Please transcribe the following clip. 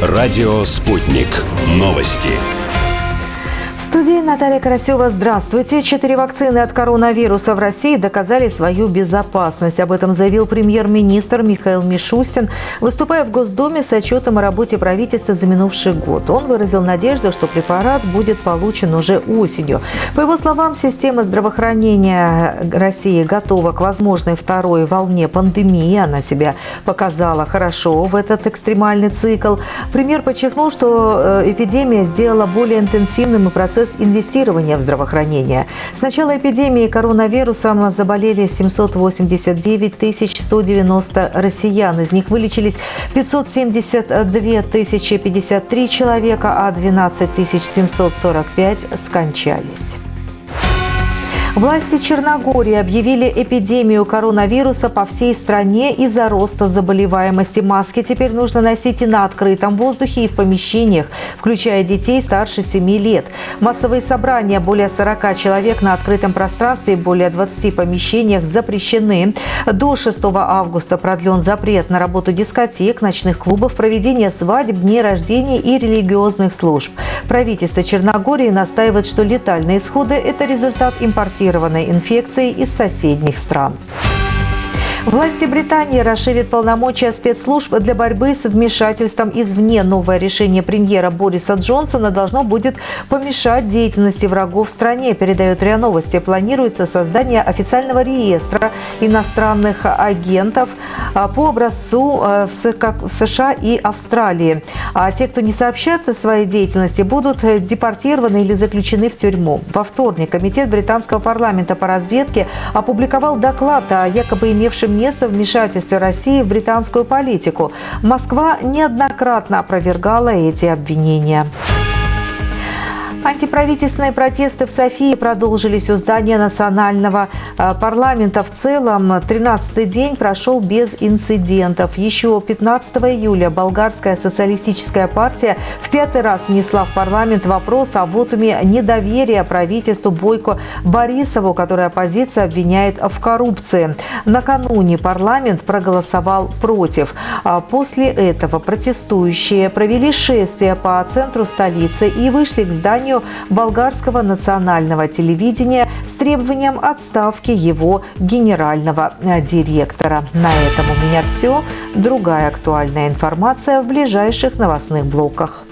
Радио «Спутник». Новости. В студии Наталья Карасева. Здравствуйте. 4 вакцины от коронавируса в России доказали свою безопасность. Об этом заявил премьер-министр Михаил Мишустин, выступая в Госдуме с отчетом о работе правительства за минувший год. Он выразил надежду, что препарат будет получен уже осенью. По его словам, система здравоохранения России готова к возможной второй волне пандемии. Она себя показала хорошо в этот экстремальный цикл. Премьер подчеркнул, что эпидемия сделала более интенсивным и процесс инвестирования в здравоохранение. С начала эпидемии коронавирусом заболели 789 190 россиян. Из них вылечились 572 053 человека, а 12 745 скончались. Власти Черногории объявили эпидемию коронавируса по всей стране из-за роста заболеваемости. Маски теперь нужно носить и на открытом воздухе, и в помещениях, включая детей старше 7 лет. Массовые собрания более 40 человек на открытом пространстве и более 20 помещениях запрещены. До 6 августа продлен запрет на работу дискотек, ночных клубов, проведение свадеб, дней рождения и религиозных служб. Правительство Черногории настаивает, что летальные исходы – это результат импортированной инфекции из соседних стран. Власти Британии расширят полномочия спецслужб для борьбы с вмешательством извне. Новое решение премьера Бориса Джонсона должно будет помешать деятельности врагов в стране, передает РИА Новости. Планируется создание официального реестра иностранных агентов по образцу в США и Австралии. А те, кто не сообщат о своей деятельности, будут депортированы или заключены в тюрьму. Во вторник Комитет британского парламента по разведке опубликовал доклад о якобы имевшем место вмешательства России в британскую политику. Москва неоднократно опровергала эти обвинения. Антиправительственные протесты в Софии продолжились у здания национального парламента. В целом, 13-й день прошел без инцидентов. Еще 15 июля болгарская социалистическая партия в 5-й раз внесла в парламент вопрос о вотуме недоверия правительству Бойко Борисову, который оппозиция обвиняет в коррупции. Накануне парламент проголосовал против. После этого протестующие провели шествие по центру столицы и вышли к зданию болгарского национального телевидения с требованием отставки его генерального директора. На этом у меня все. Другая актуальная информация в ближайших новостных блоках.